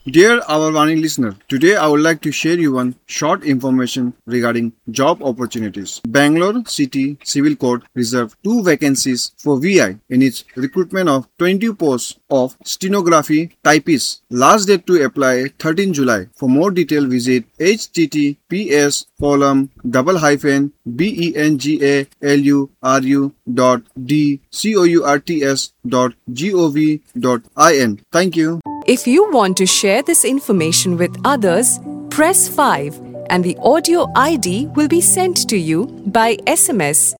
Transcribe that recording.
Dear our Vani listener, today I would like to share you one short information regarding job opportunities. Bangalore City Civil Court reserved two vacancies for VI in its recruitment of 20 posts of stenography typist. Last date to apply 13 July. For more detail visit https bengaluru.dcourts.gov.in. Thank you. If you want to share this information with others, press 5 and the audio ID will be sent to you by SMS.